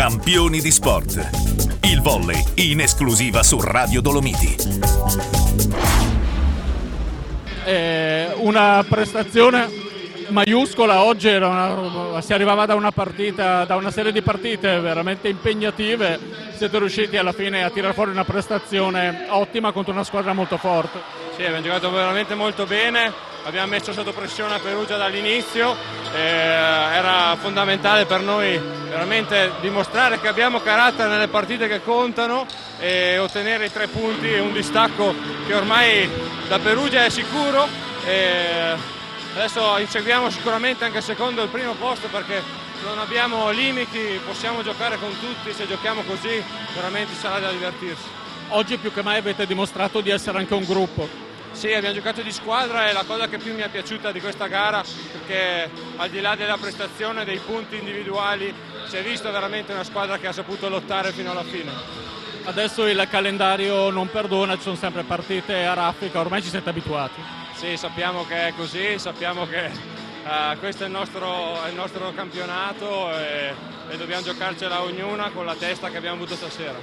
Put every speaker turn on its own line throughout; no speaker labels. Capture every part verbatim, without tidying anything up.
Campioni di sport. Il volley in esclusiva su Radio Dolomiti.
Eh, una prestazione maiuscola oggi, era una, si arrivava da una partita, da una serie di partite veramente impegnative. Siete riusciti alla fine a tirare fuori una prestazione ottima contro una squadra molto forte.
Sì, abbiamo giocato veramente molto bene, abbiamo messo sotto pressione a Perugia dall'inizio, eh, era fondamentale per noi veramente dimostrare che abbiamo carattere nelle partite che contano e ottenere i tre punti e un distacco che ormai da Perugia è sicuro. E adesso inseguiamo sicuramente anche il secondo e il primo posto perché non abbiamo limiti, possiamo giocare con tutti, se giochiamo così veramente sarà da divertirsi.
Oggi più che mai avete dimostrato di essere anche un gruppo.
Sì, abbiamo giocato di squadra, è la cosa che più mi è piaciuta di questa gara perché al di là della prestazione, dei punti individuali, si è visto veramente una squadra che ha saputo lottare fino alla fine.
Adesso il calendario non perdona, ci sono sempre partite a raffica, ormai ci siete abituati.
Sì, sappiamo che è così, sappiamo che uh, questo è il nostro, è il nostro campionato e, e dobbiamo giocarcela ognuna con la testa che abbiamo avuto stasera.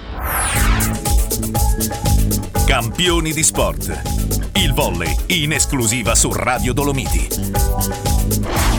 Campioni di sport. Il volley in esclusiva su Radio Dolomiti.